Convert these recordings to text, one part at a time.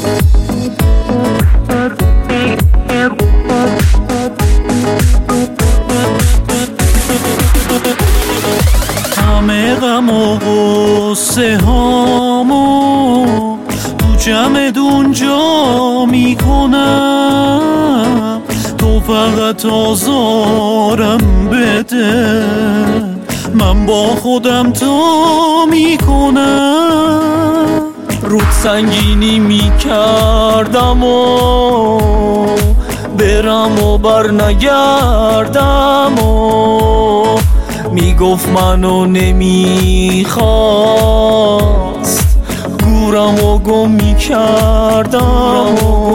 همه غم و غصه هامو تو جمع دونجا میکنم، تو فقط آزارم بده، من با خودم تا میکنم. رود سنگینی میکردم و برم و بر نگردم و میگفت منو نمیخواست، گورم و گم میکردم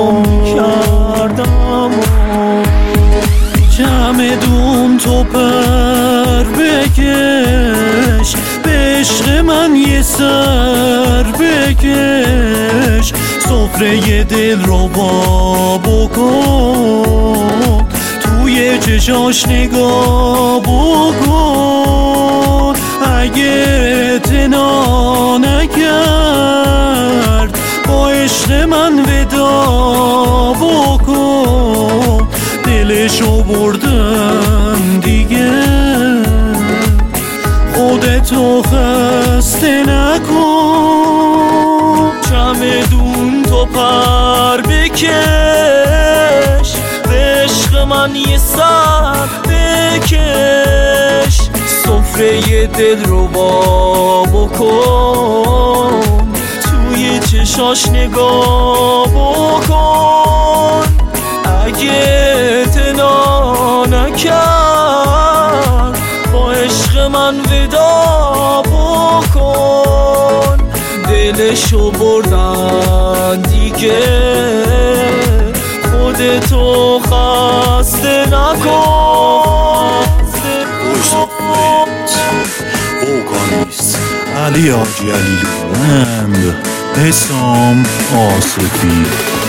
جمع دون تو پر بکش، به عشق من یه سر بکش، سفره دل رو با بکن، توی چشاش نگاه بکن. اگه اعتنا نکرد با عشق من ودا بکن، دلشو بردن دیگه، خودتو خسته نکن. چمدون تو پر بکش، به عشق من یه سر بکش، سفره دل رو با بکن، توی چشاش نگاه بکن. اگه اعتنا نکرد با عشق من ودا بکن، دلشو بردن دیگه، خودتو خسته نکن. اوگانیست علی حاجی علیلوند، حسام آصفی.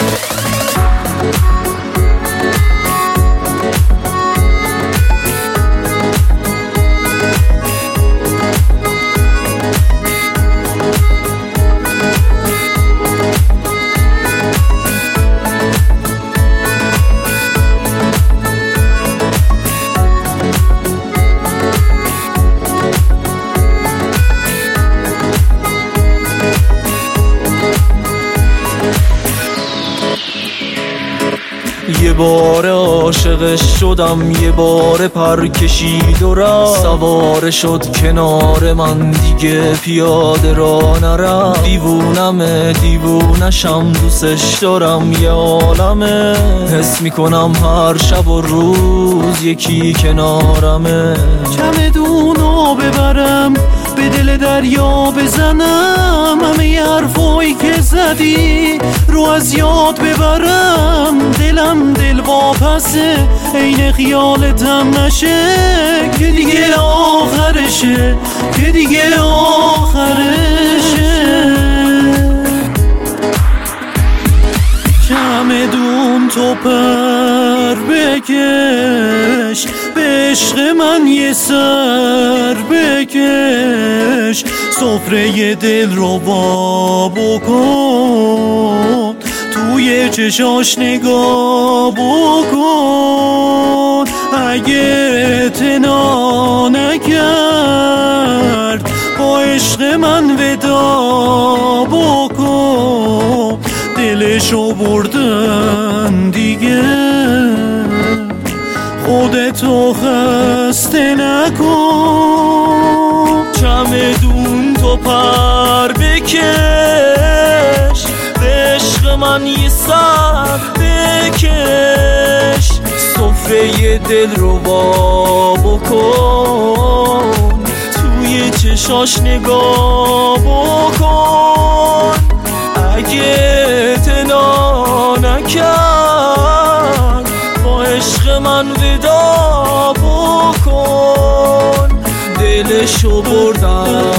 یه بار عاشقش شدم، یه بار پر کشید و رفت، سوار شد کنار من دیگه پیاده را نرفت. دیوونمه دیوونشم، دوستش دارم یه عالمه، حس میکنم هر شب و روز یکی کنارمه. چمدونو ببرم به دل دریا بزنم، همه حرفایی که زدی رو از یاد ببرم، دلم دل واپسه عین خیالتم نشه، که دیگه آخرشه، که دیگه آخرشه. چمدون تو پر بکش، به عشق من یه سر بکش، سفره دل رو با بکن، توی چشاش نگاه بکن. اگه اعتنا نکرد با عشق من ودا بکن، دلشو بردن دیگه، خودتو خسته نکن. چمدون تو پر بکش، به عشق من یه سر بکش، سفره دل رو با بکن، توی چشاش نگاه بکن. اگه اعتنا نکرد با عشق من ودا بکن، دلشو بردن